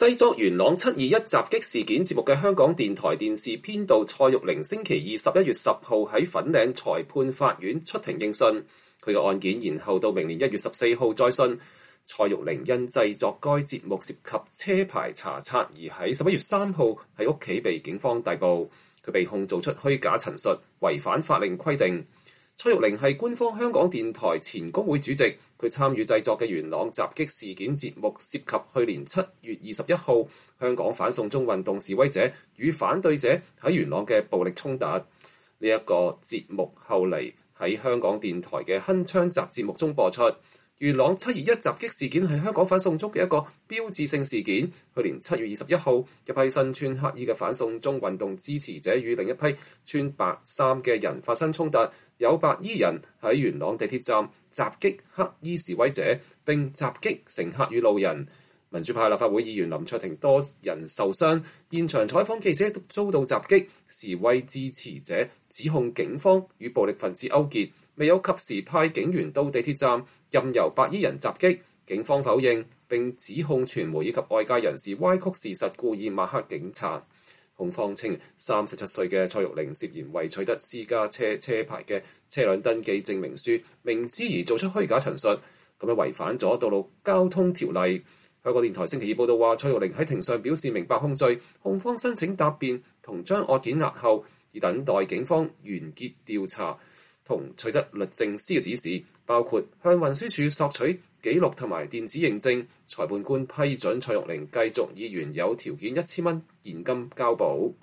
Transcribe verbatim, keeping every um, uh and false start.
製作元朗七二一襲擊事件節目嘅香港電台電視編導蔡玉玲，星期二十一月十號喺粉嶺裁判法院出庭應訊。佢嘅案件延後到明年一月十四號再訊。蔡玉玲因製作該節目涉及車牌查冊，而喺十一月三號喺屋企被警方逮捕。佢被控做出虛假陳述，違反法令規定。蔡玉玲係官方香港電台前工會主席，佢參與製作嘅元朗襲擊事件節目涉及去年七月二十一號香港反送中運動示威者與反對者喺元朗嘅暴力衝突。呢、這、一個節目後嚟喺香港電台嘅鏗鏘集節目中播出。元朗七二一襲擊事件係香港反送中嘅一個標誌性事件。去年七月二十一號，一批身穿黑衣嘅反送中運動支持者與另一批穿白衫嘅人發生衝突，有白衣人喺元朗地鐵站襲擊黑衣示威者，並襲擊乘客與路人。民主派立法會議員林卓廷多人受傷，現場採訪記者都遭到襲擊。示威支持者指控警方與暴力分子勾結，未有及時派警員到地鐵站，任由白衣人襲擊。警方否認，並指控傳媒以及外界人士歪曲事實，故意抹黑警察。控方稱，三十七歲嘅蔡玉玲涉嫌為取得私家車車牌嘅車輛登記證明書，明知而做出虛假陳述，咁樣違反咗道路交通條例。香港電台星期二報道話，蔡玉玲喺庭上表示明白控罪，控方申請答辯同將案件押後，以等待警方完結調查同取得律政司嘅指示，包括向運輸署索取記錄同埋電子認證。裁判官批准蔡玉玲繼續以原有條件一千蚊現金交保。